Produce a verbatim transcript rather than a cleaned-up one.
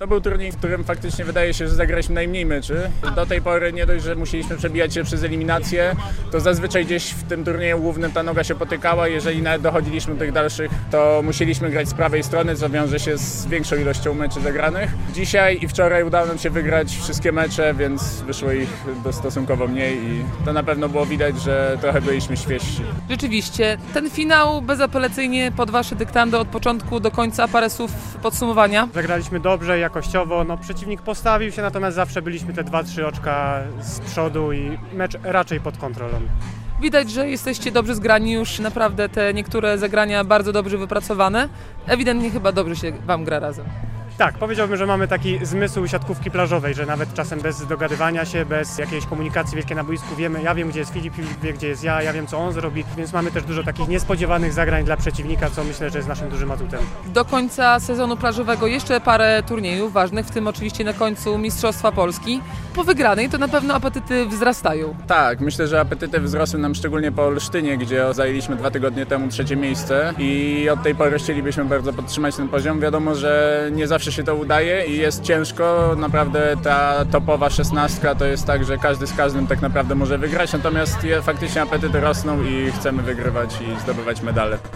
To był turniej, w którym faktycznie wydaje się, że zagraliśmy najmniej meczy. Do tej pory nie dość, że musieliśmy przebijać się przez eliminację, to zazwyczaj gdzieś w tym turnieju głównym ta noga się potykała. Jeżeli nawet dochodziliśmy do tych dalszych, to musieliśmy grać z prawej strony, co wiąże się z większą ilością meczy zagranych. Dzisiaj i wczoraj udało nam się wygrać wszystkie mecze, więc wyszło ich stosunkowo mniej i to na pewno było widać, że trochę byliśmy świeżsi. Rzeczywiście, ten finał bezapelacyjnie pod wasze dyktando od początku do końca, parę słów podsumowania. Zagraliśmy dobrze, jakościowo, no przeciwnik postawił się, natomiast zawsze byliśmy te dwa trzy oczka z przodu i mecz raczej pod kontrolą. Widać, że jesteście dobrze zgrani już, naprawdę te niektóre zagrania bardzo dobrze wypracowane. Ewidentnie chyba dobrze się wam gra razem. Tak, powiedziałbym, że mamy taki zmysł siatkówki plażowej, że nawet czasem bez dogadywania się, bez jakiejś komunikacji wielkiej na boisku wiemy, ja wiem, gdzie jest Filip, Filip wie, gdzie jest ja, ja wiem, co on zrobi, więc mamy też dużo takich niespodziewanych zagrań dla przeciwnika, co myślę, że jest naszym dużym atutem. Do końca sezonu plażowego jeszcze parę turniejów ważnych, w tym oczywiście na końcu Mistrzostwa Polski. Po wygranej to na pewno apetyty wzrastają. Tak, myślę, że apetyty wzrosły nam szczególnie po Olsztynie, gdzie zajęliśmy dwa tygodnie temu trzecie miejsce i od tej pory chcielibyśmy bardzo podtrzymać ten poziom. Wiadomo, że nie zawsze się to udaje i jest ciężko, naprawdę ta topowa szesnastka to jest tak, że każdy z każdym tak naprawdę może wygrać, natomiast faktycznie apetyty rosną i chcemy wygrywać i zdobywać medale.